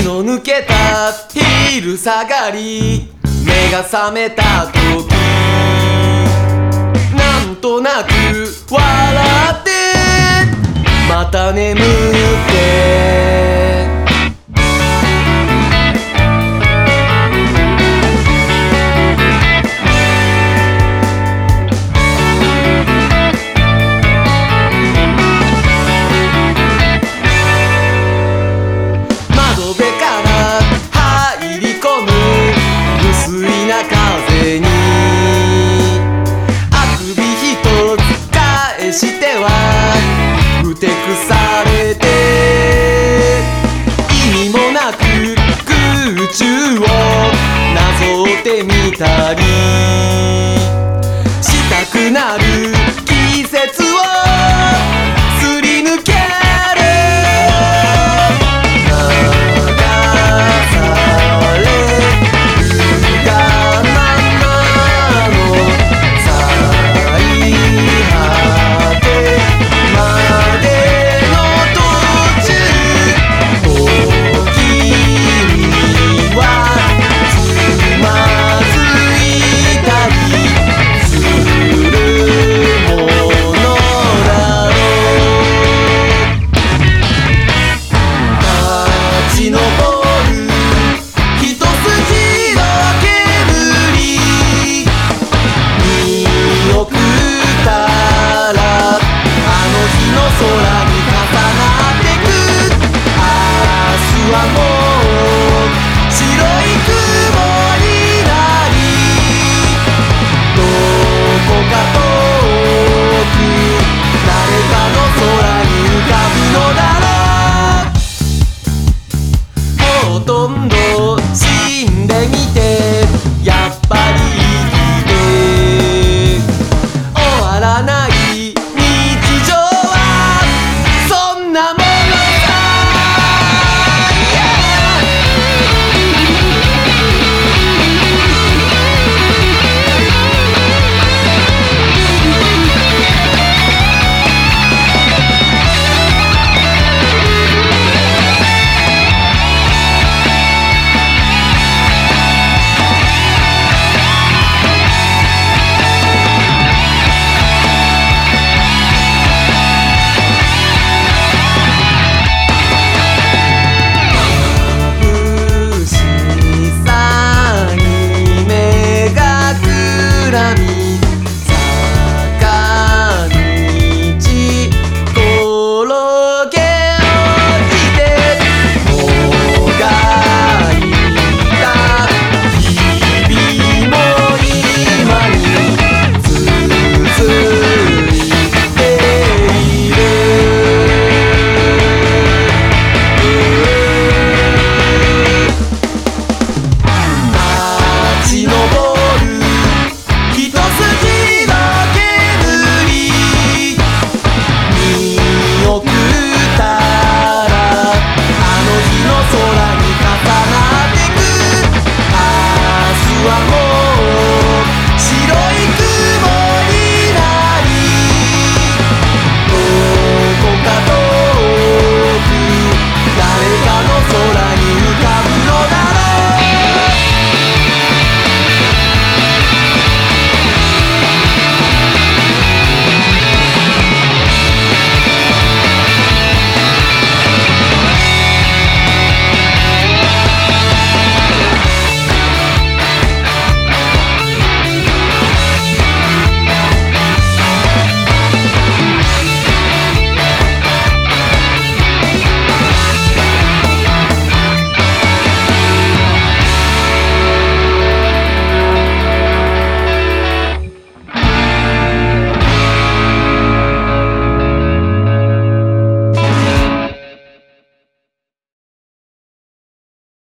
気の抜けた昼下がり、目が覚めた時なんとなく笑ってまた眠って窓辺から入り込む無水な風にあくび一つ返してはふてくされて意味もなく空中をなぞってみたりしたくなる季節をすり抜ける空に重なってく明日はもう